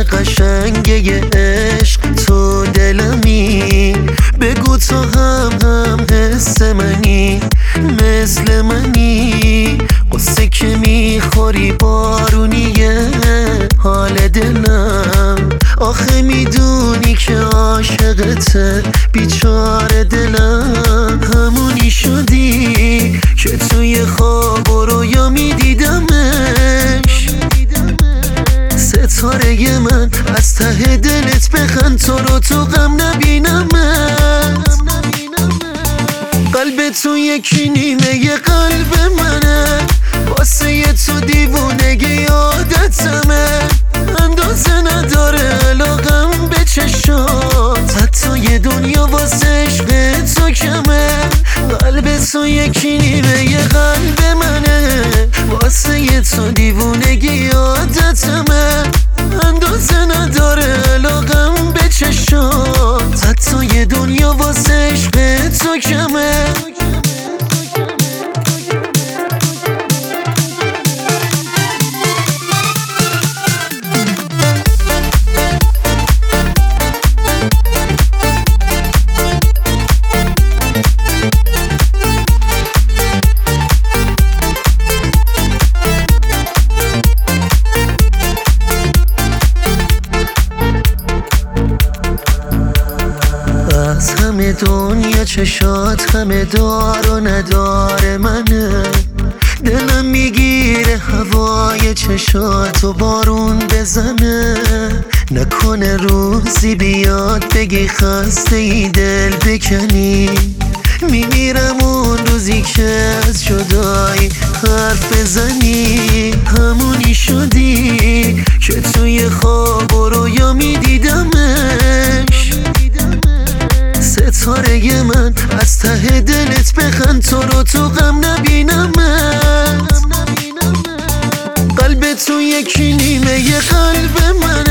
قشنگه عشق تو دلمی. بگو تو هم حس منی، مثل منی. قصه که میخوری بارونیه حال دلم. آخه میدونی که عاشقته بیچاره دلم. همونی شدی که توی خواب و رویا میدیدمش. ستاره من از ته دلت بخند، تو رو تو غم نبینمت. قلب تو یکی نیمه قلب منه، واسه تو دیوونگی عادتمه. اندازه نداره علاقم به چشات، حتی یه دنیا واسه عشق تو کمه. قلب تو یکی نیمه قلب منه، واسه تو دیوونگی عادتمه. اندازه نداره علاقم به چشات، حتی یه دنیا واسه عشق تو کمه. از همه دنیا چشات همه دار و ندار منه. دلم میگیره هوای چشات و بارون بزنه. نکنه روزی بیاد بگی خسته ای دل بکنی. میمیرم اون روزی که از جدایی حرف بزنی. همونی شدی که توی خواب و رویا میدیدمش. ستاره من از ته دلت بخند، تو رو تو غم نبینمت. قلب تو یکی نیمه قلب من،